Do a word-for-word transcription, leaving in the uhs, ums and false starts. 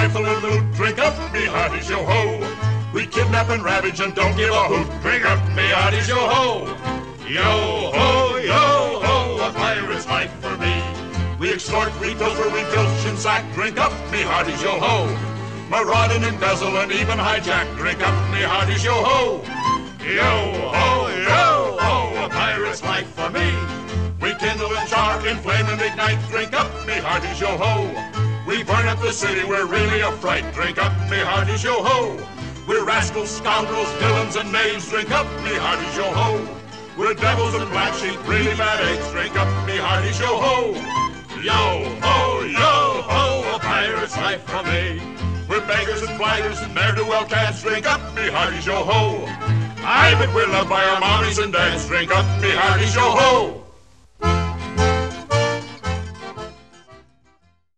rifle and loot, drink up, me hearties, yo-ho. We kidnap and ravage and don't give a hoot, drink up, me hearties, yo-ho. Yo-ho, yo-ho, a pirate's life for me. We extort, we pilfer, we filch and sack, drink up, me hearties, yo-ho. Maraud and embezzle and even hijack, drink up, me hearties, yo-ho. Yo-ho, yo-ho, a pirate's life for me. We kindle and char, inflame and ignite, drink up, me hearties, yo-ho. We burn up the city, we're really a fright, drink up, me hearties, yo-ho. We're rascals, scoundrels, villains and knaves, drink up, me hearties, yo-ho. We're devils and black sheep, really bad eggs, drink up, me hearties, yo-ho. Yo-ho, yo-ho, a pirate's life for me. We're beggars and blighters and ne'er-do-well cats, drink up, me hearties, yo-ho. Aye, but we're loved by our mommies and dads, drink up, me hearties, yo-ho.